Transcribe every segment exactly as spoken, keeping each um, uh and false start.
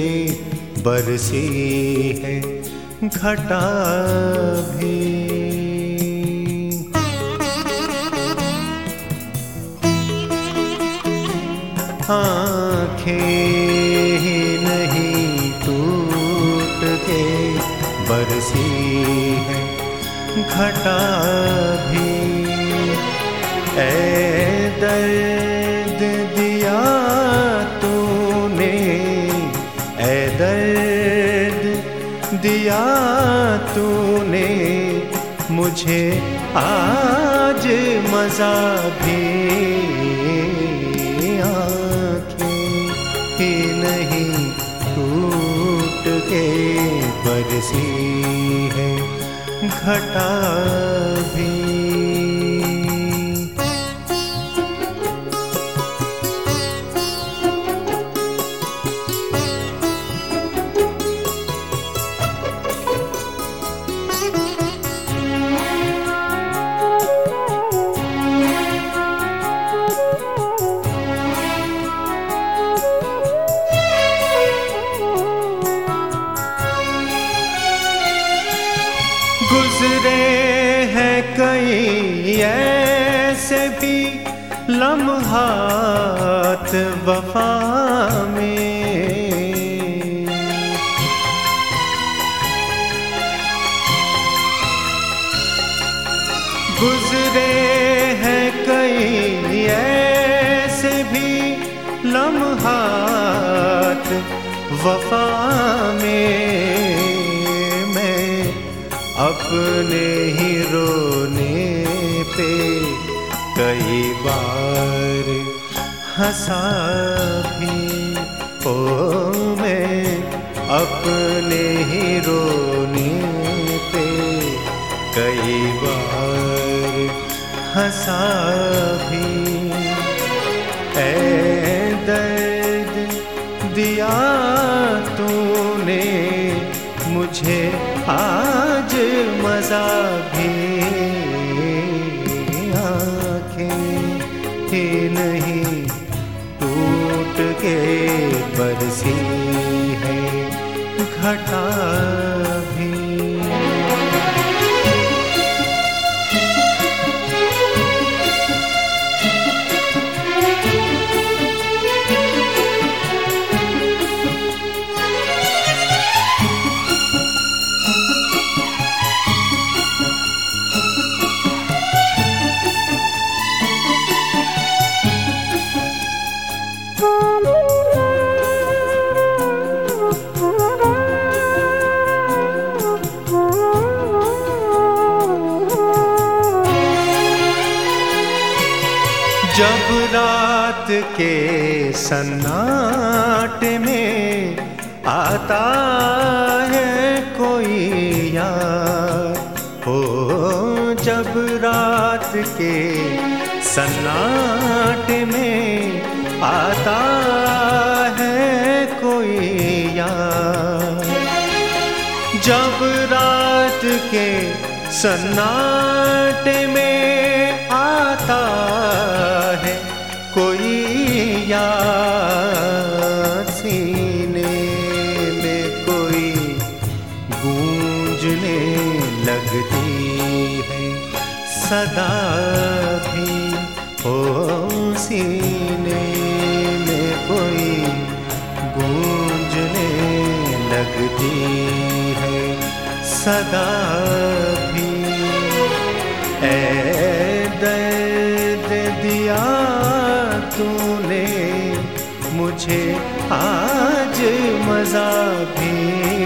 बरसी है घटा भी। आँखें ही नहीं टूट के बरसी है घटा भी। ऐ दर्द दिया तूने, ऐ दर्द दिया तूने मुझे आज मज़ा भी। ही नहीं टूट के बरसी है घटा भी। गुज़रे हैं कई ऐसे भी लम्हात वफ़ा में। गुज़रे हैं कई ऐसे भी लम्हात वफ़ा में। अपने ही रोने पे कई बार हंसा भी। ओ मैं अपने ही रोने पे कई बार हंसा भी। ऐ दर्द दिया तूने मुझे आज मज़ा भी। आँखें ही नहीं टूट के बरसी है घटा भी। जब रात के सन्नाटे में आता है कोई यार। हो जब रात के सन्नाटे में आता है कोई यार। जब रात के सन्नाटे में आता है कोई यार। सीने में कोई गूंजने लगती है सदा भी। ओ सीने में कोई गूंजने लगती है सदा भी। ऐ दर्द दिया तूने मुझे आज मज़ा भी।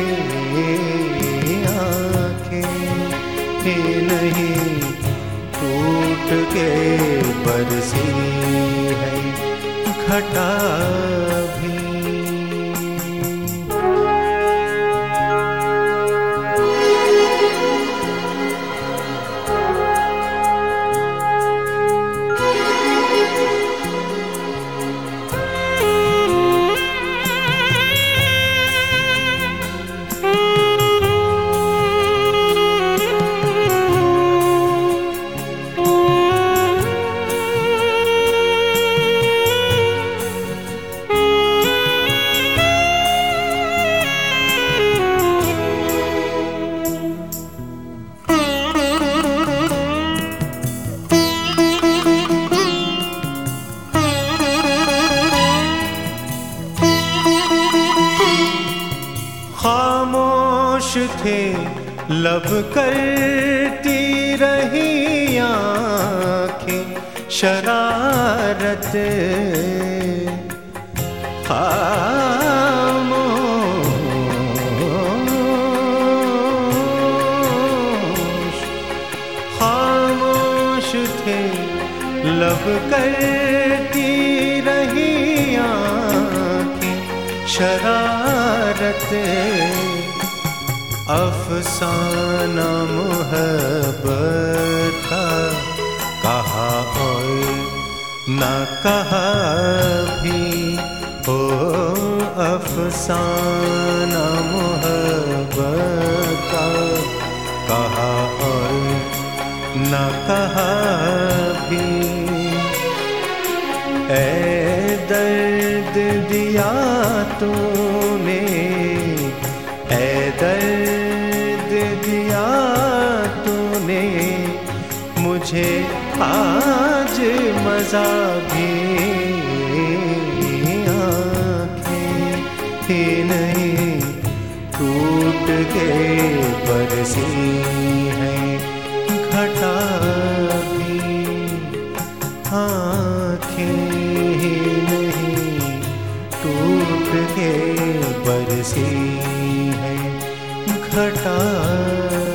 आँखें ही नहीं टूट के बरसी है घटा भी। खामोश थे लब करती रही आँखें शरारत, खामोश खामोश थे लब करती रही आँखें शरारत। अफसाना मोहब्बत का कहा और न कहा भी, ओ अफसाना मोहब्बत का कहा और न कहा भी। ऐ दर्द दिया तूने, ऐ दर्द दिया तूने मुझे आज मजा भी। आँखें ही नहीं टूट के बरसी है घटा भी, आँखें ही नहीं टूट के बरसी है घटा।